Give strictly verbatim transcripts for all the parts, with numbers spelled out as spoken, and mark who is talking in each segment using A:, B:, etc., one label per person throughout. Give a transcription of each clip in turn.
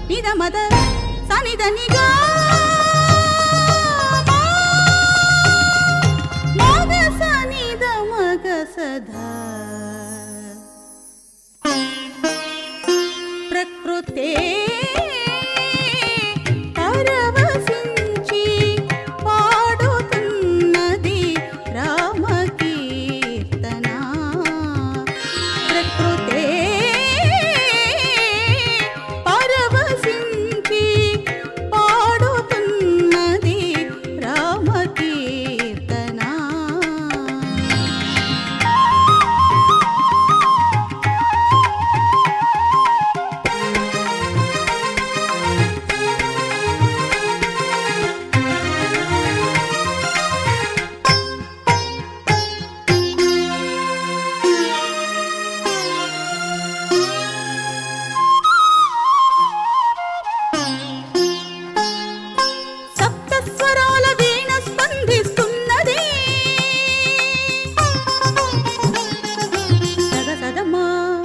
A: నిద మద సనిద నిగా మగ సనిద మగ సదా ప్రకృతే పరవశించి పాడుతున్నది రామకీర్తన ప్రకృతే పరవశించి పాడుతున్నది రామకీర్తన సప్తస్వరాల వీణ స్పందిస్తున్నది సగసదమా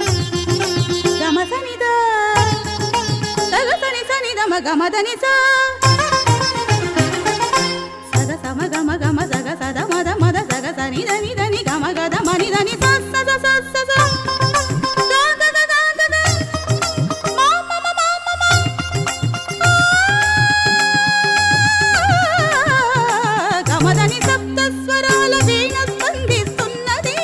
A: గమసనిద సగసని సనిదమ గమదని సా సగసమ గమ గమ సగ సద మద మద సగ సని దని దని గమ గద మని దని స స స స స స గ గ గ గ గ గ మా మ మ మ మ మ గమదని సప్తస్వరాల వీణ స్పందిస్తున్నది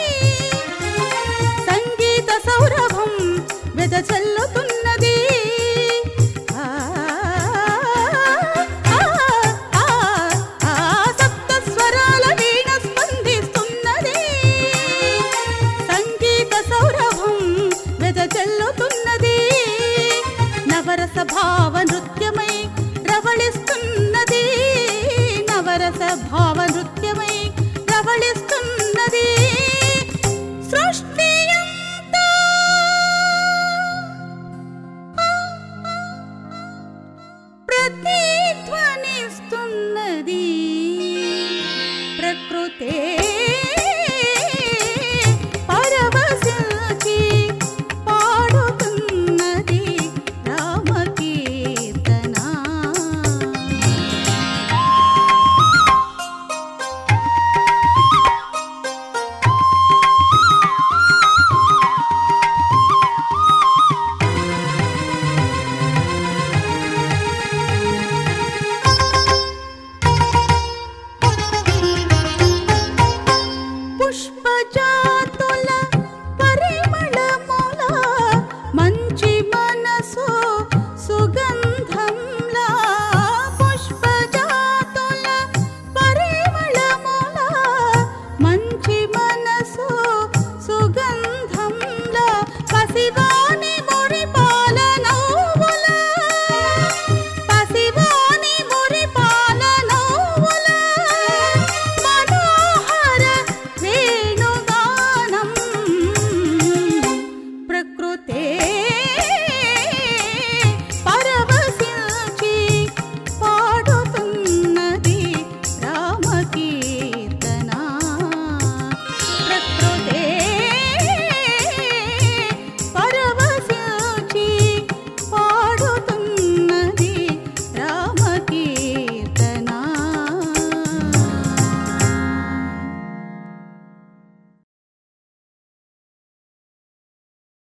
A: సంగీత సౌరభం వెదజల్లుతున్నది ఆ, ఆ, ఆ, ఆ, సప్తస్వరాల వీణ స్పందిస్తున్నది సంగీత సౌరభం వెదజల్లుతున్నది నవరస భావ నృత్యమై రవళిస్తున్నది నవరస భావ నృత్యమై రవళిస్తున్నది సృష్టి అంతా ప్రతిధ్వనిస్తున్నది ప్రకృతే